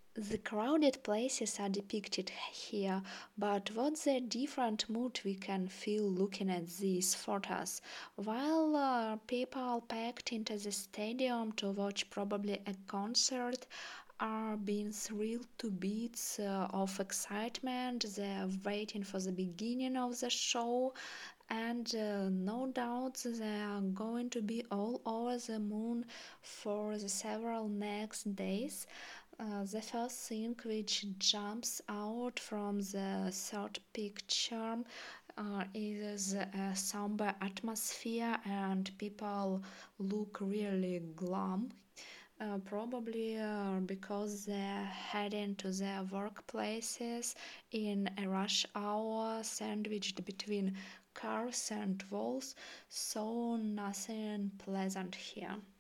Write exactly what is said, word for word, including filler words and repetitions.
The crowded places are depicted here, but what's the different mood we can feel looking at these photos? While uh, people packed into the stadium to watch probably a concert are being thrilled to bits uh, of excitement, they're waiting for the beginning of the show, and uh, no doubt they are going to be all over the moon for the several next days. Uh, the first thing which jumps out from the third picture uh, is a somber atmosphere, and people look really glum. Uh, probably uh, because they're heading to their workplaces in a rush hour sandwiched between cars and walls, so nothing pleasant here.